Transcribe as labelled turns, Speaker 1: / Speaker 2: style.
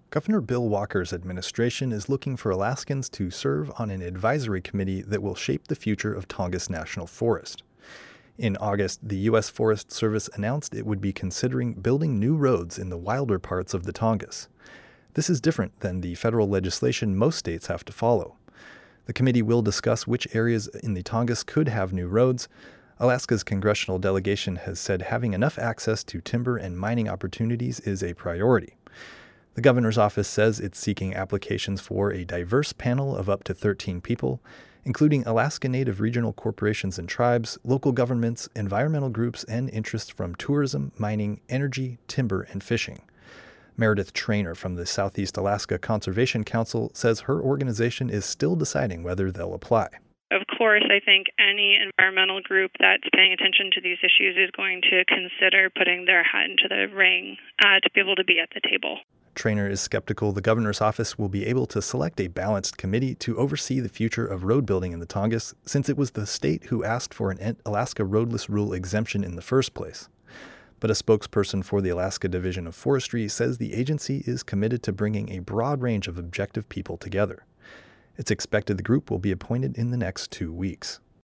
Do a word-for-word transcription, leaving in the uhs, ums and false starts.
Speaker 1: Governor Bill Walker's administration is looking for Alaskans to serve on an advisory committee that will shape the future of Tongass National Forest. In August, the U S Forest Service announced it would be considering building new roads in the wilder parts of the Tongass. This is different than the federal legislation most states have to follow. The committee will discuss which areas in the Tongass could have new roads. Alaska's congressional delegation has said having enough access to timber and mining opportunities is a priority. The governor's office says it's seeking applications for a diverse panel of up to thirteen people, including Alaska Native regional corporations and tribes, local governments, environmental groups, and interests from tourism, mining, energy, timber, and fishing. Meredith Trainer from the Southeast Alaska Conservation Council says her organization is still deciding whether they'll apply.
Speaker 2: Of course, I think any environmental group that's paying attention to these issues is going to consider putting their hat into the ring uh, to be able to be at the table.
Speaker 1: Trainer is skeptical the governor's office will be able to select a balanced committee to oversee the future of road building in the Tongass, since it was the state who asked for an Alaska Roadless Rule exemption in the first place. But a spokesperson for the Alaska Division of Forestry says the agency is committed to bringing a broad range of objective people together. It's expected the group will be appointed in the next two weeks.